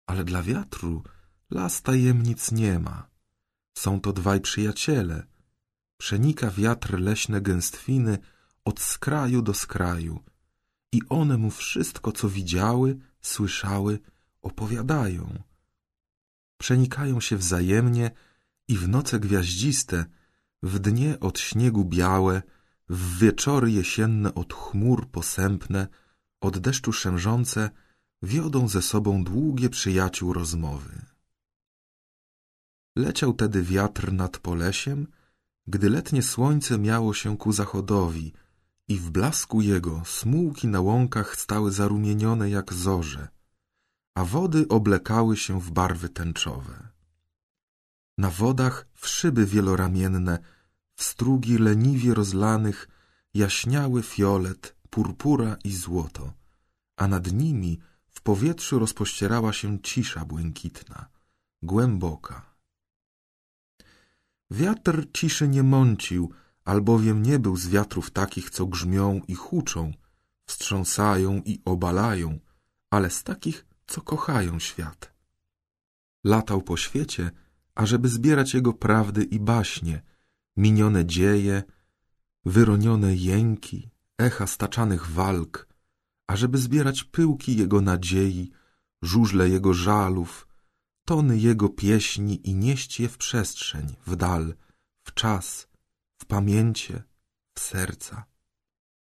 ale dla wiatru las tajemnic nie ma. Są to dwaj przyjaciele. Przenika wiatr leśne gęstwiny od skraju do skraju i one mu wszystko, co widziały, słyszały, opowiadają. Przenikają się wzajemnie i w noce gwiaździste, w dnie od śniegu białe, w wieczory jesienne od chmur posępne, od deszczu szemrzące, wiodą ze sobą długie przyjaciół rozmowy. Leciał tedy wiatr nad Polesiem, gdy letnie słońce miało się ku zachodowi i w blasku jego smułki na łąkach stały zarumienione jak zorze, a wody oblekały się w barwy tęczowe. Na wodach w szyby wieloramienne, w strugi leniwie rozlanych jaśniały fiolet, purpura i złoto, a nad nimi w powietrzu rozpościerała się cisza błękitna, głęboka. Wiatr ciszy nie mącił, albowiem nie był z wiatrów takich, co grzmią i huczą, wstrząsają i obalają, ale z takich, co kochają świat. Latał po świecie, ażeby zbierać jego prawdy i baśnie, minione dzieje, wyronione jęki, echa staczanych walk, ażeby zbierać pyłki jego nadziei, żużle jego żalów, tony jego pieśni i nieść je w przestrzeń, w dal, w czas, w pamięcie, w serca.